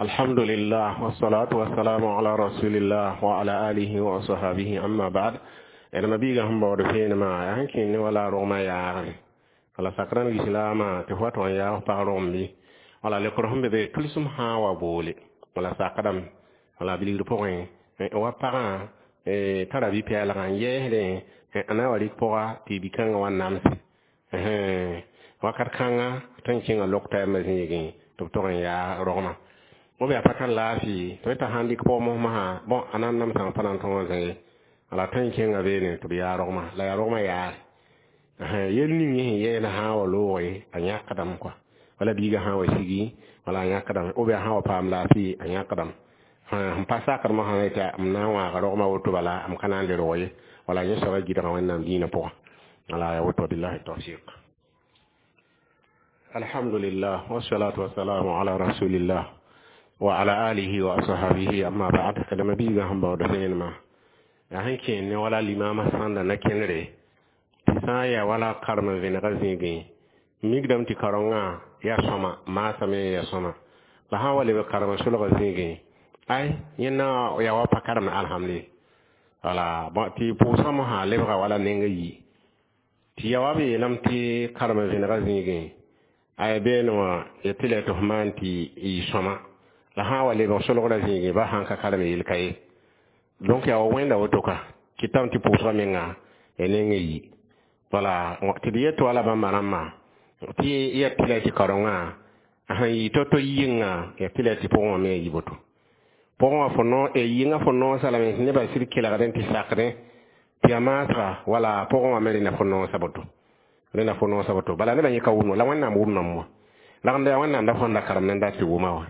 الحمد لله والصلاة والسلام على رسول الله وعلى آله وصحبه أما بعد. أنا بيجا هم بعرفين ما يمكن ولا روما يعرف ولا سكران الإسلام تفوت وياه بارون لي ولا لكرهم بده كل سمها وبولي ولا سكرام ولا بيجي بوين وبارا ترى بيبيع لعن يهله أنا وليك بوا تبيكان ونامس وكر كانا تنشين اللقطة مزيجين تبتوين يا روما mo be apata lafi to ta handi ko mo ma bon anan nam san panan to zai ala tan ken abe ne to ya roma la ya roma ya yelni ni ye na ha wa loyi anya kadam kwa wala biga ha wa sigi wala anya kadam o be ha wa pam lafi anya kadam ha pasa kar mo ha ta amna wa ga roma woto bala am kanan de roye wala nya sawa gidan wannan dina po ala ya woto billahi tawfiq. Alhamdulillah wassalatu wassalamu ala rasulillah وعلى آله وأصحابه أما بعد كلام بيجا هم بعد فينما يعني كين ولا الإمام سند نكنري تسايا ولا كرم في نغزيجي مقدم تكرنا يا سما ما سمي يا سما لها ولا بكرم شو لغزيجي أي ينا يا وابا كرم الحمد لله ولا بتي بوسامها لبغا ولا نيجي تيا وابي لم تي كرم في نغزيجي أي بينما يتلي تهمان تي يسما la ha wale ba solo la zingi ba han ka kala me ilkai donc ya wenda wotoka kitam ti puswa menga enenge yi wala wakti diye to ala ba marama ti ya pila ti karonga ha yi toto yinga ya pila ti pongo me yi boto pongo fono e yinga fono sala me ne ba sir kila gaden ti sakre ti amatra wala pongo me na fono saboto rena fono saboto bala ne ba yika wuno la wanna mu mo la nganda wanna nda fonda karam nda ti wuma wa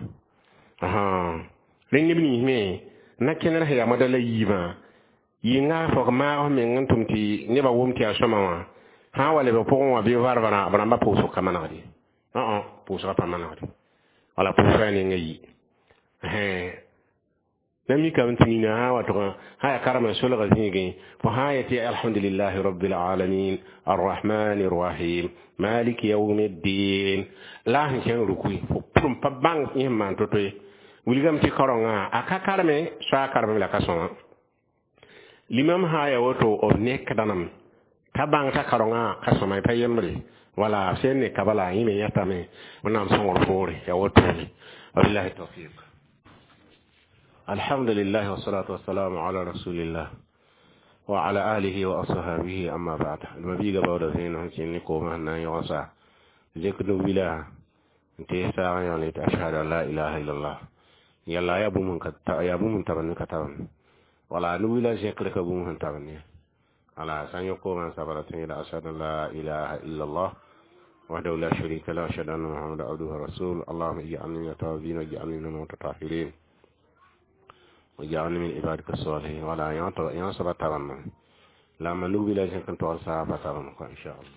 len nibni me na kenar ya madala yiba yinga fo ma me ngantum ti ne ba wumti asoma wa ha wale ba pon wa bi varvana bana ba puso kamana di puso pa mana di wala puso ne ngi nami kam tinina ha wa to ha ya karama solo ga zingi fa hayati alhamdulillahi rabbil alamin arrahmanir rahim maliki yawmiddin la hin ken rukui fo pum pa bang yimman to wilgam ti karonga akakarme sa karme la kasona limam haya woto o nek danam tabang ta karonga kasoma pa yemri wala sene kabala yime yatame onam songor fori ya woto wallahi tawfiq. Alhamdulillah wassalatu wassalamu ala rasulillah wa ala alihi wa ashabihi amma ba'd. Mabiga bawda zeno hanni ko man yosa lekdo bila te sa yani ashhadu an la ilaha illallah yalla ya bumun kata ya bumun taban katan wala nu wila shekle ka bumun taban ya ala san yoko man sabaratin ila ashhadu la ilaha illallah wahdahu la sharika la ashhadu anna muhammadan abduhu wa rasul allahumma ij'alni min at-tawabin waj'alni min al-mutatahhirin waj'alni min ibadika as-salihin wala ya sabataban la man nu wila shekle to sabataban ko inshallah.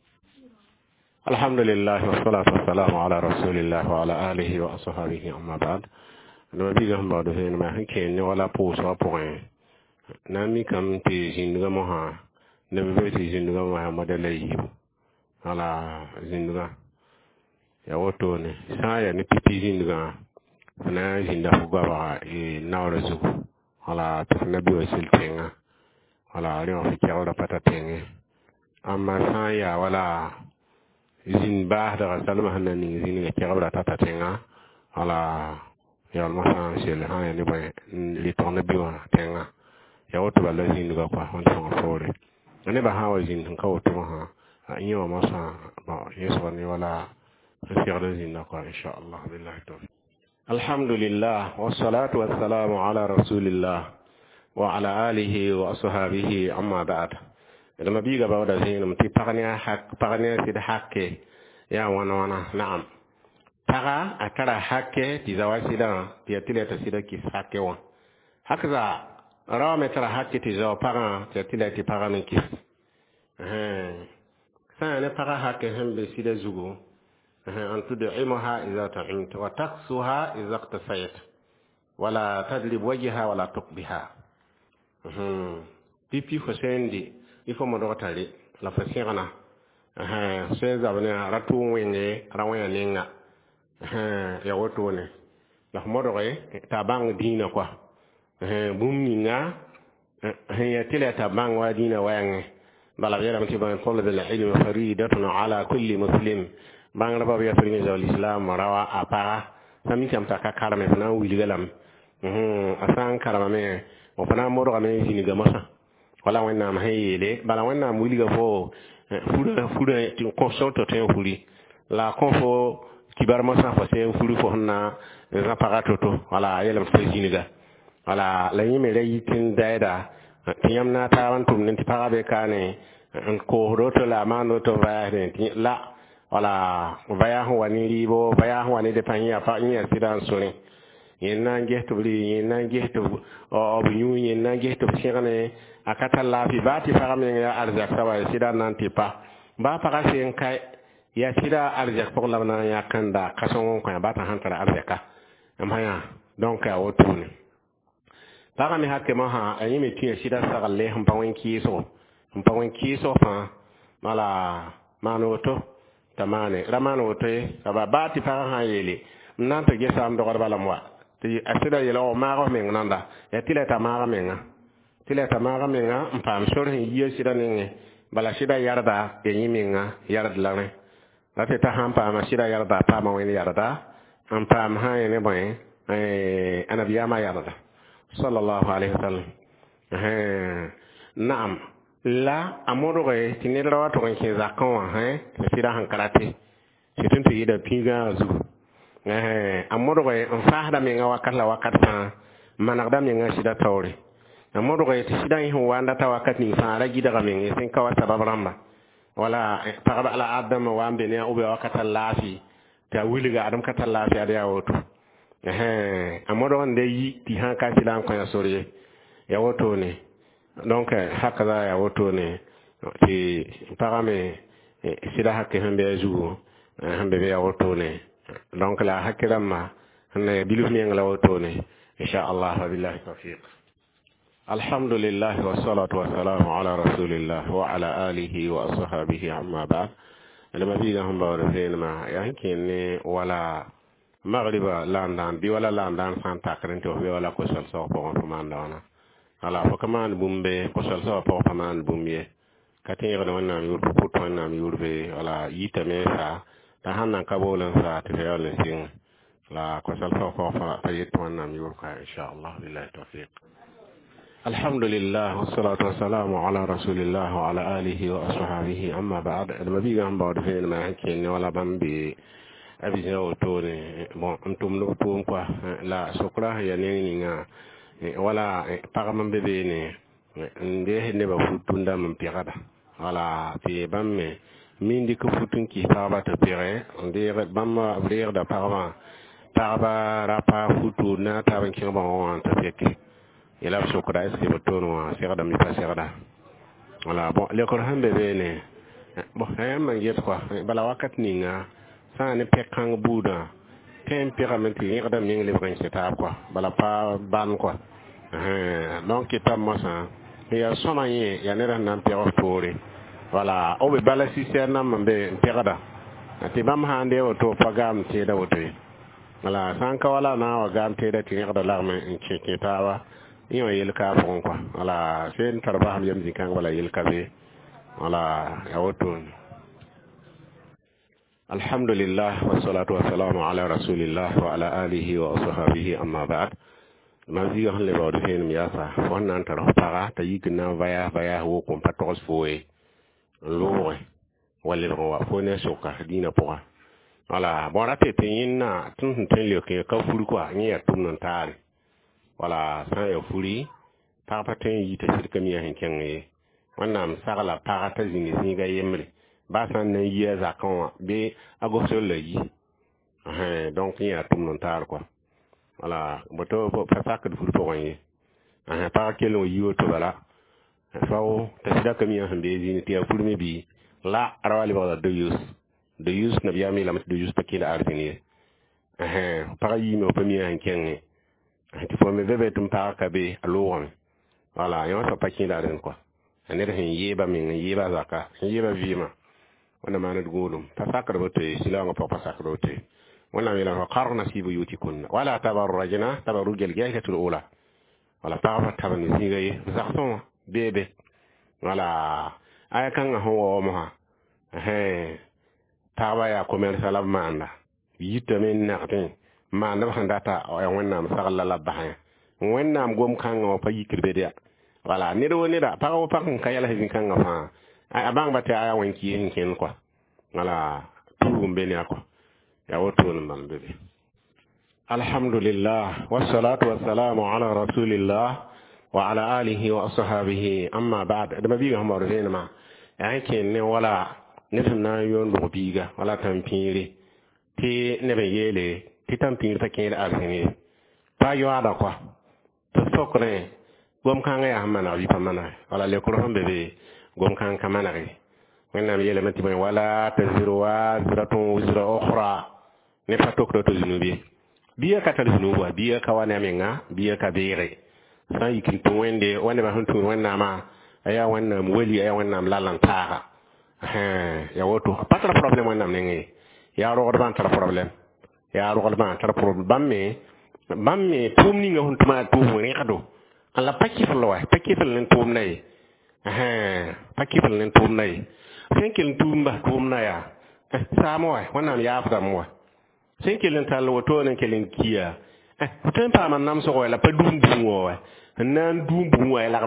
Alhamdulillah wassalatu wassalamu ala rasulillah wa ala alihi wa ashabihi amma ba'd. No biga hamba do hen ma hanke ni wala pouso point nami kam ti jinduga mo ha ne be ti jinduga mo ha modele yi ala jinduga ya woto ne saya ni pipi jinduga na jinda fuga ba e nawra zugo ala to na bi wasil tenga ala ri o fi kawda patatenge amma saya wala zin ba da salma hanani zin ga kawda patatenge ala ya almasa shele ha ya ni ba li tonne biwa tenga ya woto bala zin ga kwa on ton fore ne ba ha wa zin ka woto ha anyo masa ba yeso ni wala fi'la zin na kwa insha Allah billahi tawfiq. Alhamdulillah wassalatu wassalamu ala rasulillah wa ala alihi wa ashabihi amma ba'd. Da mabiga ba da zin mti pagania hak pagania sid hakke ya wana na'am taga atara hake tizawa sida tiatile ta sida ki hake wa hakaza rawa metara hake tizawa paga tiatile ti paga min kis sa ne paga hake hembe sida zugo an tud'imaha idza ta'imta wa taqsuha idza iqtasayt wala tadrib wajha wala tuqbiha pipi khosendi ifo mo do tare la fasirana se zabane ratu wenge rawaya nenga ya woto ne la modore ta bang dina kwa bum ninga هي تلا تبان ودين وين بلا غير متبان طلب العلم فريدة على كل مسلم بان ربا بيفرين زو الإسلام روا أبا سمي كم تكا كرم فنا ويلغلم أسان كرم مي وفنا مورغ مي زيني غمسا ولا وين نام هي لي بلا وين نام ويلغ فو فودا تنكونسولتو تين فولي لا كونفو كبار مسا فسين فولي فهنا زapagatoto wala yelam feziniga wala la yime reyitin daida tiyam na tawan tum nin tipaga be kane ko roto la mano to vaare la wala vaya ho wani ribo vaya ho wani de panya pa nya sidan sore yenna ngehto bli yenna ngehto o bu yenna ngehto sirane akata la fi bati faga men ya arza sawa sidan nan tipa ba paga sen kai ya sida arza pour la na ya kanda kason ko ba ta hantara arza amaya donc a wotuni paga mi hakke ma ha ayi mi tiya sida sagalle hum pawen kiso fa mala manoto tamane ramano te aba bati paga ha yele nanta gesa am do bala mwa ti asida yela o mago men nanda ya tileta maga menga mpam sorhin yiye sida ninge bala sida yarda ye yiminga yarda lane ate ta hampa ma sida yarda pa ma wen yarda am pam ha ne boy anabiya ma yarda sallallahu alaihi wasallam naam la amoroge tinira wato ke zakon sida han karate sitin ti da pinga zu amoroge on fahda me nga wakala wakata managda me nga sida tawre amoroge ti sida hin wanda ta wakati fa ra gida ga me sin ka wasa babramba wala tagaba ala adam wa ambe ne ube wakata lafi ta wiliga adam kata lafi ada ya woto amodo wande yi ti han ka silan ko ya soriye ya woto ne donc hakaza ya woto ne ti parame sida hakke hambe ju hambe ya woto ne donc la hakirama ne bilu ni ngala woto ne insha Allah wa billahi tawfiq alhamdulillah wa salatu wa salam ala rasulillah wa ala alihi wa ashabihi amma ba'd lama biga hamba wa fenma yankin wala magriba landan bi wala landan santa krento bi wala ko sal so ko mandana ala fo kaman bumbe ko sal so ko kaman bumye katin yoro wannan yur ko to wannan yurbe wala yita me sa ta hannan kabolan sa ta yole sin la ko sal so ko fa tayit wannan yur ka insha Allah billahi tawfiq alhamdulillah wassalatu wassalamu ala rasulillah wa ala alihi wa ashabihi amma ba'd almabiga hamba wa fenma yankin wala bambe abisina otone bon antum no to quoi la sokra ya ninga wala pagamam bebe ne nde ne ba futunda mun pirada wala fi bamme mindi ko futun ki paba to pire nde bamma abrir da parma rapa futu na ta ban kin ba on ta feke ila sokra est que to no sirada mi pa sirada wala bon le ko hambe be ne bon man yet quoi bala wakat ninga sa ne pekang buda temperament yi ngada mi ngi lebran c'est quoi bala pa ban quoi donc ta mosa ya sona yi ya ne ran nan pero fori wala o be bala si ser nam be perada ati bam hande o to pagam te da woto wala sanka wala na wa gam te da ti ngada larme in ke tawa iyo yel ka fon quoi wala sen tarba ham yam zikan wala yel ka be wala ya woto alhamdulillah wassalatu wassalamu ala rasulillah wa ala alihi wa ashabihi amma ba'd ma ziga han le bawde hen mi yasa wannan tar para ta yikna vaya wo ko patos foe loore wala ko wa fone soka dina poa wala bona te tinna tun le ke ka furu kwa ni ya tumnon tare wala san ya furi pa patin yi ta shirka mi hen kenye wannan sagala para ta zini ga yemre basan ne yi za kan be agoso le yi donc il y a tout mon tar quoi voilà boto pa sak de furu ko yi pa kelo yi to bala fawo ta sida kam ya hande zini ti furu me bi la arawali ba de use na biya mi la de use ta kila arzini pa yi me pa mi han kenye ti fo me bebe tum pa ka be alo voilà yo so pa kila ren quoi ane de yeba min yeba zaka yeba vima wana mana dugulum pa sakar bote silanga pa sakar bote wannan yana qarna fi buyutikunna wala tabarrajna tabarrujal jahiliyatul ula wala tawa taban zingay zakton bebe wala ay kan ho mo ha tawa ya commercial manda yita men naqtin manda ba data ay wannan sagalla la bahan wannan gom kan o pa yikirbe dia wala ni do ni da pa o pa kan kayala hin kan fa ay abang bata ay wanki hin ken quoi wala tuum be ni ko ya woto non bebe alhamdulillah wassalatu wassalamu ala rasulillah wa ala alihi wa ashabihi amma ba'd da mabiga hamba da ma yake ne wala ne tunna yon do biga wala tampire ti ne be yele ti tampire ta ken alhini pa yo ada kwa to sokre gom kan ya hamana bi pamana wala le ko hambe be gom kan kamana re wannan yele mati mai wala taziru wa ziratun wizra ukhra ne fatok do to zunubi biya ka tal zunuba biya ka wana menga biya ka bere sai yikin to wende wanda ba huntu wannan ma aya wannan wali aya wannan lalan tara ya woto patra problem wannan ne ya ro ban tar problem ya ro ban tar problem bamme tumni nga huntu ma to ne kado alla pakki flo wa pakki flo len tum nay pakki flo len tum nay senkel tumba tum na ya samo wa wannan ya afda mo sen kelen tal woto nen kelen kiya putem pa man nam so la pa dum dum wo nan dum bum wo la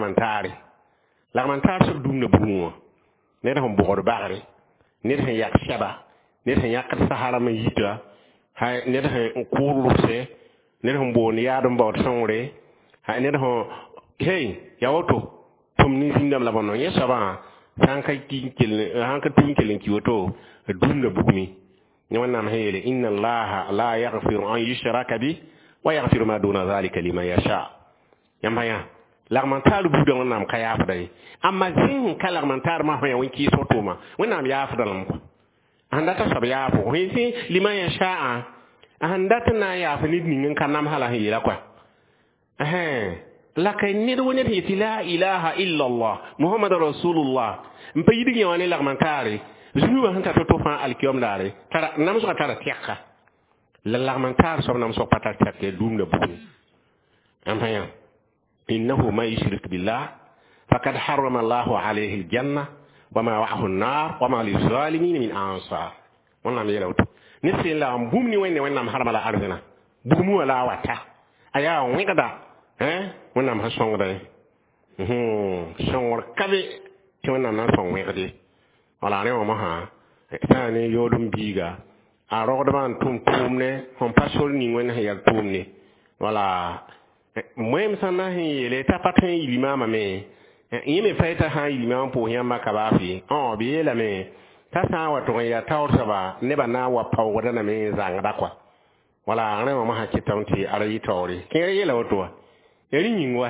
man tar so dum na bum wo ne da hon bo bagare ne da yak shaba ne da yak sahara ma yita hay ne da ko se ne da hon bo ni ya dum bo sonre hay ne da hon hey ya woto tum ni sindam la bono ye saba han ka tin kelen ki woto dum na bumi ni wannan hayele inna allaha la yaghfiru an yushraka bi wa yaghfiru ma duna zalika liman yasha yamaya lagmantar bu da wannan ka yafa dai amma zin ka lagmantar ma fa yawon ki soto ma wannan ya yafa da lamko anda ta sab yafa ko yi liman yasha anda ta na yafa ni nin kan nam hala hila kwa la kay ni do ne ti la ilaha illa allah muhammadur rasulullah mbayidi ni wani lagmantari zunuba hanta to fa alkiyom dare tara nam so tara tiaka la lagmantar so nam so pata tiaka dum de bu amaya innahu ma yushrik billah faqad harrama allah alayhi aljanna wa ma wa'ahu an-nar wa ma lizalimin min ansar wannan yela wuto ni se la mbum ni wenne wannan harama la arzina bumu wala wata aya wingada wannan ha songra songor kabe ti wannan na song wingade wala ne mo ha tani yodum biga a rogdo man tumne hon pasol ni wona ya tumne wala moyem sana hi le ta patin ilimama me yime faita ha ilimama po yamba kabafi bi la me ta sa wa to ya tawr saba ne bana wa pawda na me zanga kwa wala ne mo ha kitamti arayi tawri ke yela wato yari nyingwa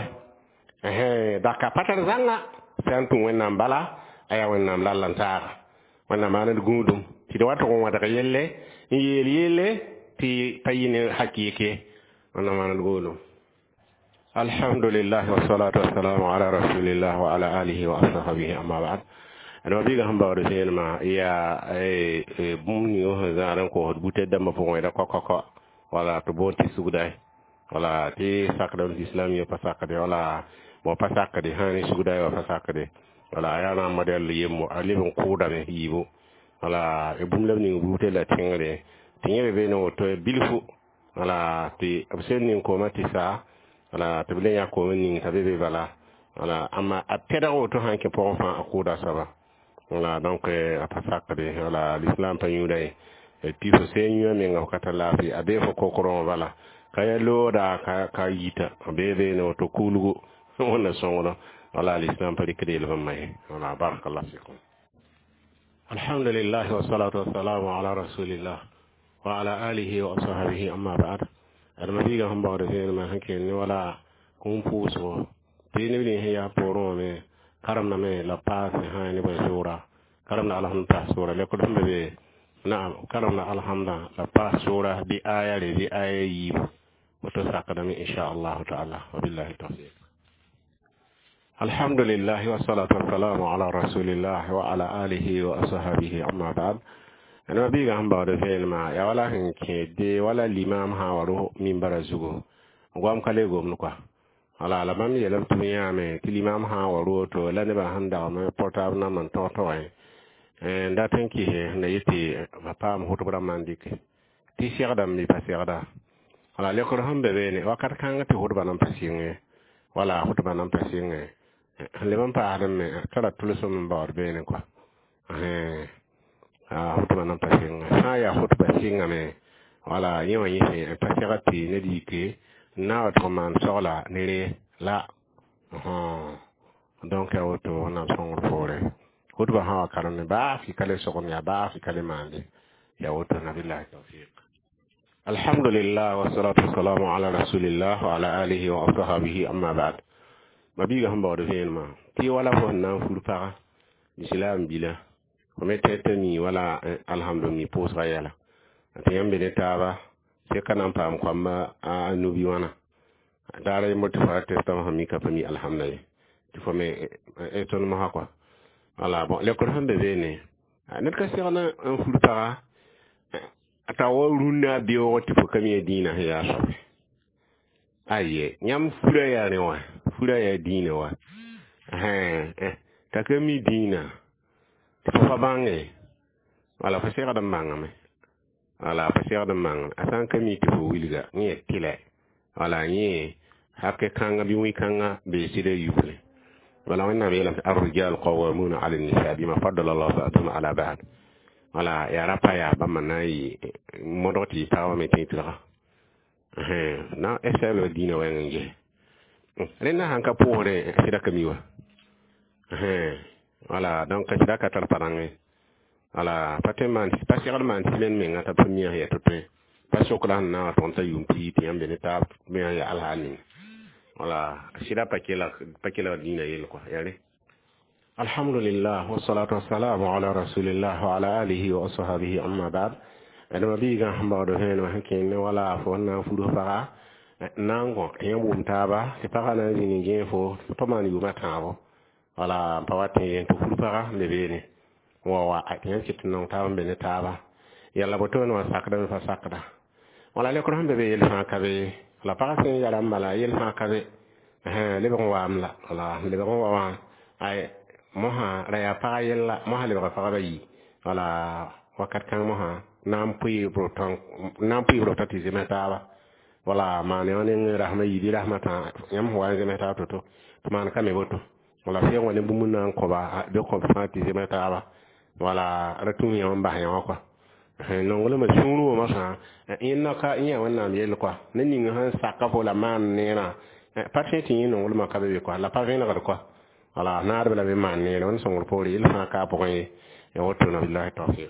da ka patar zanga santu wannan bala aya wannan lallantaara wannan maana gudum ti do wato ko wata yelle yelle ti tayine hakike wannan maana gudum alhamdulillah wassalatu wassalamu ala rasulillah wa ala alihi wa ashabihi amma ba'd ado biga hamba wado senma ya bumni o zaran ko bute damba fo da kokoko wala to bonti sugday wala ti sakdal islam yo pasakade wala mo pasakade hani sugday wa pasakade wala yana model yemo alibon kuda me yibo wala e bumlem ni bute la tingre be no to bilfu wala ti absen ko matisa wala to bilen ya ko ni tabe bala wala amma ateda o to hanke pour fa akuda saba wala donc apasakade wala l'islam pa yuday e tifo senyo me ngakata lafi abe fo kokoro wala kaya loda ka yita be no to kulugo wala songo wala l'islam pa dikede le may wala barakallahu fikum alhamdulillah wassalatu wassalamu ala rasulillah wa ala alihi wa sahbihi amma ba'd almadiga hamba de ma hanke ni wala kum puso tini ni ya poro me karamna me la passe ha ni ba sura karamna alhamdulillah sura le ko dum be na'am karamna alhamdulillah la passe sura bi aya bi ayi wato sakadami insha Allah ta'ala wa billahi tawfiq alhamdulillah wassalatu wassalamu ala rasulillah wa ala alihi wa sahbihi amma ba'd أنا بيجا هم بعد فين ما يا ولا هنك دي ولا الإمام هاورو من برزوجو قام كليجوم نقا على لبام يلم تميا مي الإمام هاورو تو لا نبى هندا ما portable na man توي nda tanki he na yiti papa mu hutu mandik ti shegda mi pasegda ala le ko hambe be ne wakat kan ti hutu banan pasinge wala hutu banan pasinge le man pa adam me tara tuluso min bawr be ne ko hutu banan pasinge sa ya hutu pasinga me wala yewa yiti pasegati ne dike na to man sola ne la donc auto na son fore hutu ba ha karan ba fi kale sogon ya ba fi kale mande ya auto na billahi tawfiq alhamdulillah wa salatu wassalamu ala rasulillah wa ala alihi wa ashabihi amma ba'd mabiga hamba do ma ti wala ko na furfa islam bila ko metete ni wala alhamdulillah pos rayala atiyambe de taba se kanam pam ko ma anubi wana dara mo tafa testam hami ka fami alhamdulillah ti fo me eton ma hakwa wala bon le ko hambe bene net ka sirna en furfa ata wo runa biyo ti fo kami dina ya so aye nyam fura ya ne wa fura ya dina wa takami dina fa bange wala fa sira da mangame wala fa sira da mang asan kami ti fo wilga ni tile wala ni hakke kanga bi wi kanga be sire yufle wala wanna be la ar-rijal qawwamuna 'ala an-nisa bima faddala Allah ba'dahum 'ala ba'd wala ya rapa ya bamanai modoti tawa me titira na eselo dina wa nge rena hanka pore sira kamiwa wala donc sira ka tar parange wala pateman spatialement silen me ngata premier ya tope pasokla na tonta yumpi ti ambe ne ta me ya alhani wala sira pakela dina yel ko yare alhamdulillah wassalatu wassalamu ala rasulillah wa ala alihi wa sahbihi amma ba'd adama biga hamba do hen wa hakin wala fo na fudo fara nango yamum taba se para na ni ngefo to man yu matabo wala pawate to fudo fara le bene wa atin kitno tawo bene taba yalla boto no sakda fa sakda wala le ko hambe be yel ha kabe la para sen yala mala yel ha kabe le bon wa amla wala le bon wa ay moha raya pa yella moha le fa bayi wala wakat kan moha nam puy broton ti zemeta wala mane onen rahma yidi rahmata yam wa zemeta to man kame boto wala fe woni bumun nan ko ba be ko fa ti zemeta wala ratun yam ba yan ko non wala ma shuru ma sa inna ka iya wannan yel ko nan ni han saka fo la man ne na patenti ni non wala ma kabe ko la pa vena ko wala naar bela be man ne non songol pori il fa ka po e woto na billahi tawfiq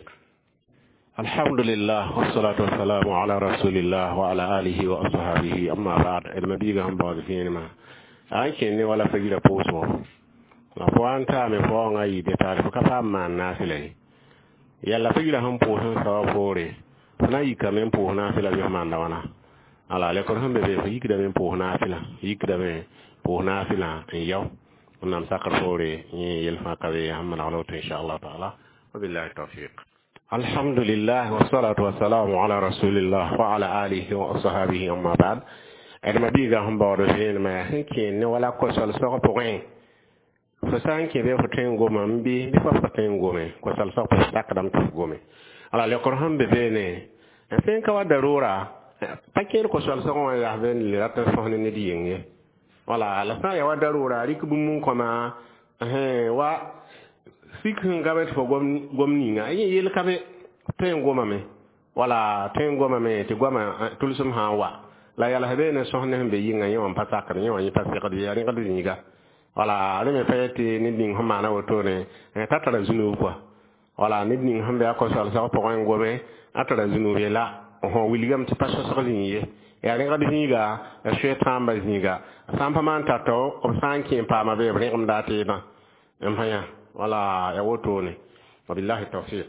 alhamdulillah wassalatu wassalamu ala rasulillah wa ala alihi wa ashabihi amma ba'd el mabiga hamba wa finima anke ne wala fagira poso la poanta me fo ngai de ta ko ka man na sile yalla fagira han poso sa pore na yika men po na sila yo man da wana ala le ko hambe be yikda men po na sila yikda men po na sila yaw ونعم ساقر فوري يلفا قوي هم العلوت إن شاء الله تعالى وبالله التوفيق الحمد لله والصلاة والسلام على رسول الله وعلى آله وصحابه أما بعد أدم بيغا هم بارفين ما يحكين ولا كسل سوق بغين فسان كي بيو فتين غوما مبي بيفا فتين غومي كسل سوق بستاقدم تفغومي على لكر هم ببيني فين كوا ضرورة فكين كسل سوق ويحبين لراتن سوحن نديين wala la sa ya wadarura riku mun koma wa sikin gabe to gomni nga yel kabe ten goma me wala ten goma me te goma tulsum hawa la yala habe ne sohne be yinga yon pataka ne yon yipase kadi ya ringa dinga wala ne fayeti ni ding homa na woto ne tatara zunu kwa wala ni ding hambe akosal sa ko ngome atara zunu la ho wiligam ti paso so linye ya ringa dinga shetan bazinga sampa man tato obsanki pa be ringam dati na empaya wala ya woto ne wabillahi tawfiq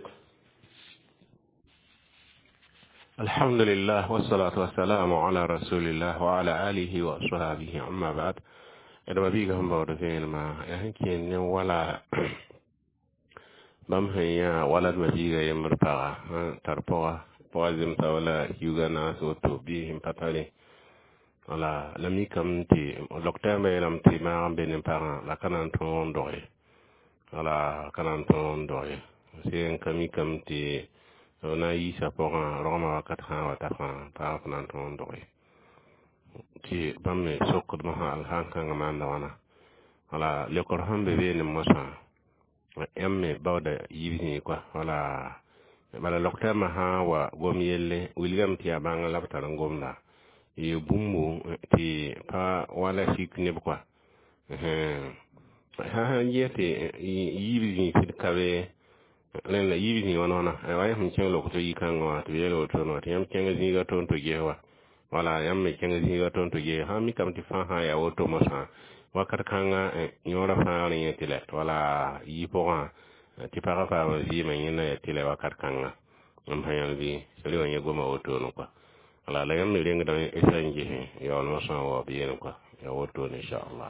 alhamdulillah wassalatu wassalamu ala rasulillah wa ala alihi wa sahbihi amma ba'd edwa biga hamba do ma ya hankin wala bam hanya walad mabiga yemr paga tarpoa poazim tawala yugana so to bi him patale wala lami kam ti docteur me lam ti ma benin para la kanan ton doye wala kanan ton doye c'est kami kam ti so na yi sa pour roma kat ha wa ta pa kanan ton doye ti bam me sokko ma al han kan ma ndawana wala le ko hambe be ni mosa emme bawda yibini quoi wala bala lokta ma ha wa gom yelle william ti abanga labtar ngomda e bumbu ti pa wala sik ne quoi ha yete yibini ti kawe len la yibini wonona ay way hum chen lokto yi kan wa to yelo to no tem chen ga ton to gewa wala yamme chen ga ton to ge ha mi kam ti fa ha ya woto mo sa wakat kanga nyora fa ni tile wala yi poa ti para fa zi men ina tile wakat kanga am hayan bi sele wonye goma woto no kwa wala la yamme lenga da esanji yo no so wo bi en kwa ya woto insha Allah.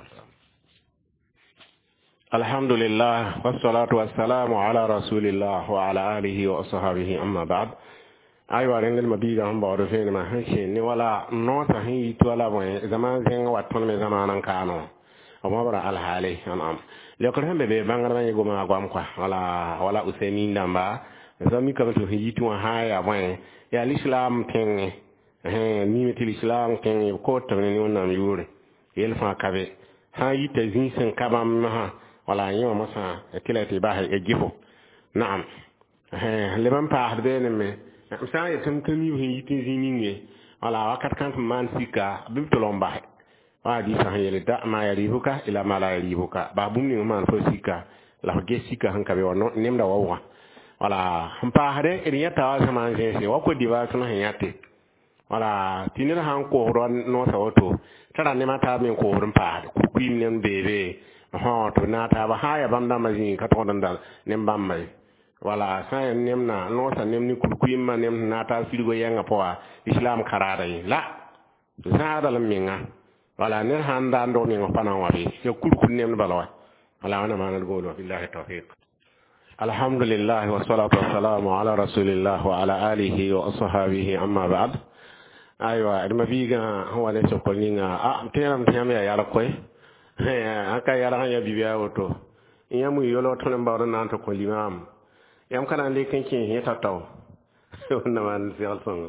Alhamdulillah wassalatu wassalamu ala rasulillah wa ala alihi wa ashabihi amma ba'd. Aywa rengel mabiga hamba wado fe ma hanche ni wala no ta hin yitu wala bo zaman zen waton me zamanan kano amma bara alhali anam le ko hembe be bangar ma yego ma gwam kwa wala usemi ndamba zami ka to yitu haya bo ya islam ken ni metil islam ken ko to ni wonnam yure yel fa kabe ha yita zin sen kabam ha wala yima masa kilati ba e gifo na'am le ban pa harbe ne me sa ya tum kan yu hin yitin zininge wala wakat kan man sika bib to lomba wa di sa yele da ma ya ribuka ila ma la ribuka ba bum ni man fo sika la ge sika han kabe wono nemda wawa wala pa hade iriya ta wa sama je wa ko di ba tun han yate wala tinira han ko ron no sa woto tara ne mata min ko ron pa ku kwim nem bebe ho to na ta ba haya banda mazin ka to dal nem bamai wala sa nemna no sa nemni kurkuyimma nem nata firgo yanga poa islam karare la sa dal minga wala ne handa ndo mi ngopana wabi yo kurku nem balwa wala wana manal golo billahi tawfiq. Alhamdulillah wassalatu wassalamu ala rasulillah wa ala alihi wa ashabihi amma ba'd. Aywa adama biga wala so ko ninga teram tiyam ya yala koy aka yala ya bibiya woto yamu yolo to mbawdo nan to ko limam yam kana le kenkin yeta taw wonna man fi alfan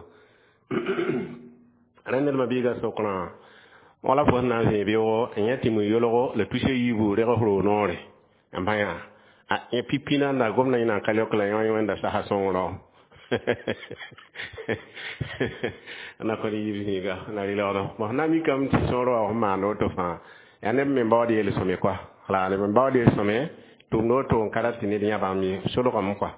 rende ma biga so kono wala fo na se biwo nyati mu yolo le touche yibu re ko nore ambaya e pipina na gomna ina kalyo kala yo wenda sa hason ro na ko yibi ga na ri lo mo na mi kam ti soro ma no to fa ya ne me bawdi le somi quoi la le me bawdi somi to no to karati ni nya ba mi solo ko mo quoi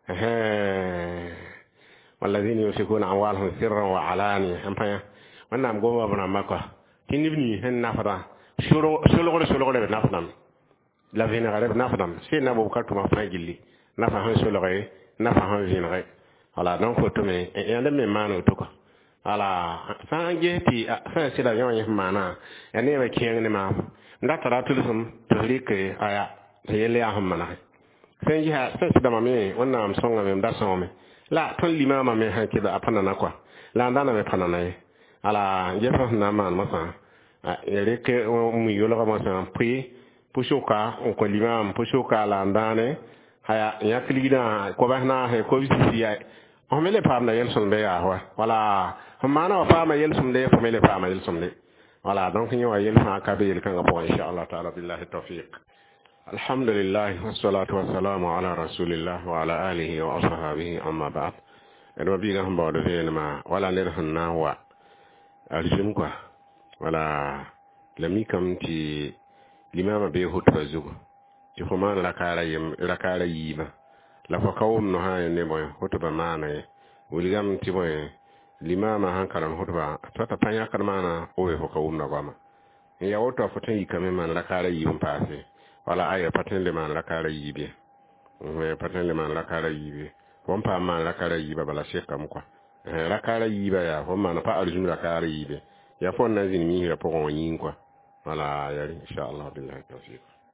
والذين يمسكون أموالهم سرا وعلانية أمبايا وانا أم قوة بنا مكوا تنبني هن نفرا شلغل بنفرم لا فين غير بنفرم شيء نبو كاتو ما فاجلي نفهم شلغل نفهم فين غير على دون كتومي يعني من مانو توكا على فانجتي فانسيلا يوم يفهمنا يعني ما كيان ما نترى تلسم تهليك آية هيلي أهم منا فانجي ها فانسيلا مامي وانا أم سونغ مم داسومي la ton limama me hanke da apana na kwa la ndana me pana na ala jefa na man masa reke mu yolo ka masa pri pushuka ko limam pushuka la ndane haya yaklida ko bahna he ko bisi ya o mele pam na yelson be ya wala mana wa pam yelson de ko mele pam yelson de wala donc ni wa yelson ka be yel kan ga po inshallah taala billahi tawfiq. Alhamdulillah wassalatu wassalamu ala rasulillah wa ala alihi wa ashabihi amma ba'd. Edo biga hamba do ma wala ner hanna wa aljum kwa wala lami kam ti limama be hutba zugo ti ko man la kala yiba la fa kawum no ha ne boy hutba mana wuligam ti boy limama hankaran hutba tata panya kan mana o be ko kawum na gama ya woto fotan yikame man la kala yibum paase wala aya paten le man la kala yibe paten le man la kala yibe won pa man la kala yiba bala shekam kwa la kala yiba ya won man pa arjum la kala yibe ya fon na zin mi ra po yin kwa wala ya insha Allah billahi tawfiq.